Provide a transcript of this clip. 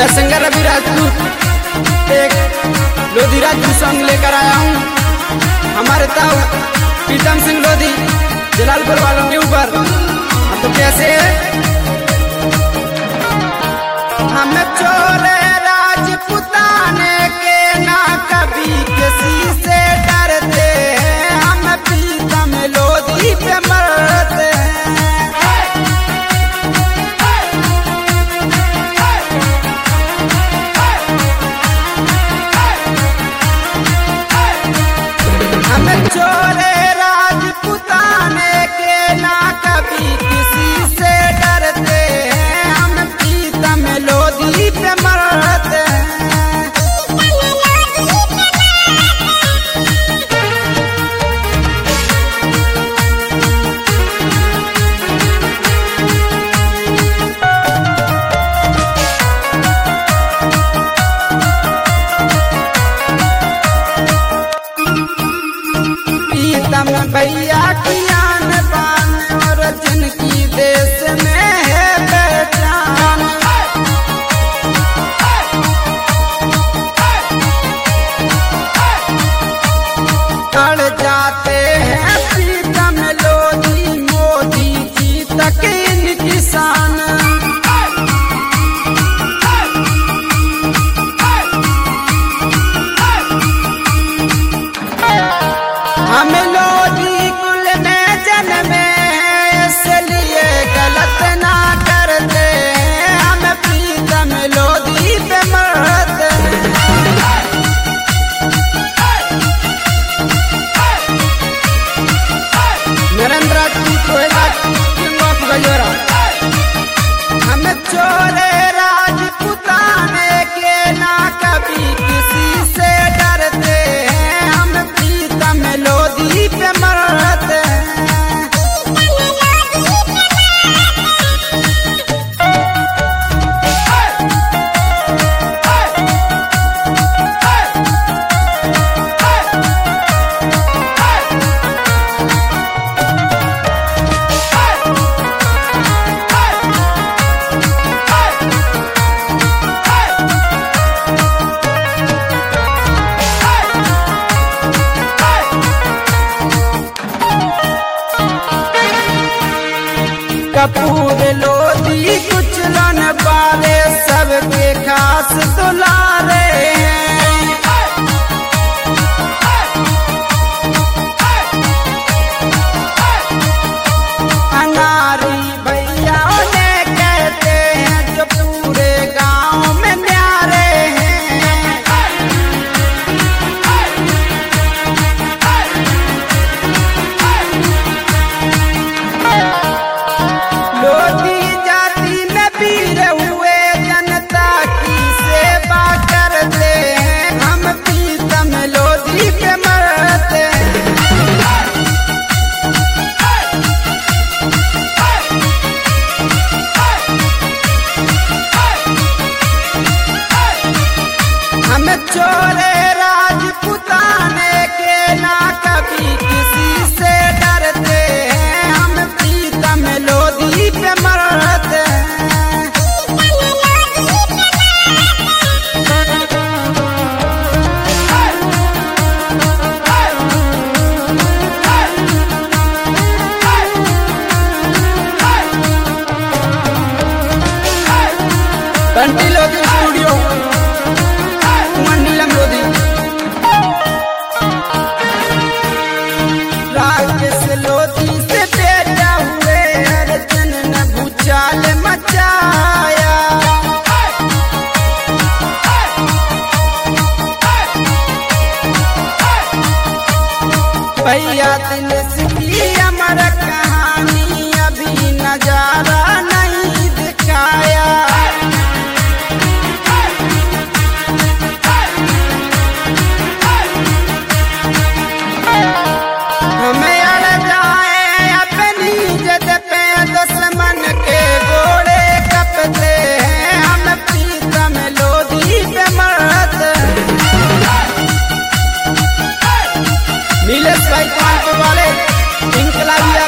Singer रवि राजपूत एक Lodhi Rajput song लेकर आया हूँ। हमारे ताऊ प्रीतम सिंह लोधी जलालपुर वालों के ऊपर। तो कैसे हम चोरे राजपुताने के ना कभी किसी से डरते हैं, हम प्रीतम लोधी पे मरते चोरे राजपुताने के ना कभी किसी से डरते हैं, हम प्रीतम लोधी पे मरते भैया की आन बान और जिनकी देश में है पहचान। अड़ जाते हैं प्रीतम लोधी मोदी जी तक इनकी शान। हम लोधी कुल में जन्मे इसलिए गलत ना करते, हम प्रीतम लोधी पे मरते। नरेंद्र हम चोरे राजपुताने के ना कभी किसी से डरते हैं, हम प्रीतम लोधी पे मरते कपूर लोधी कुछ लन वाले सबके खास दुलारे हैं। अनारी भैया उन्हें कहते हैं जो पूरे गांव में न्यारे हैं। लोधी जाति में वीर हुए जनता की सेवा करते हैं, हम प्रीतम लोधी पे मरते हम चोरे राजपुताने के ना कभी किसी से डरते हैं, हम प्रीतम लोधी पे मरते बंटी लोधी स्टूडियो मंडलम लोधी। राकेश लोधी से बेटा हुए अर्जुन ने भूचाल मचाया। भैया दिनेश की अमर कहानी अभी नजारा नहीं दिखाया। हमें अड़ जाए अपनी जद पे दुश्मन के घोड़े कपते हैं, हम प्रीतम लोधी पे मरते। नीलेश भाई वाले इनकलाबी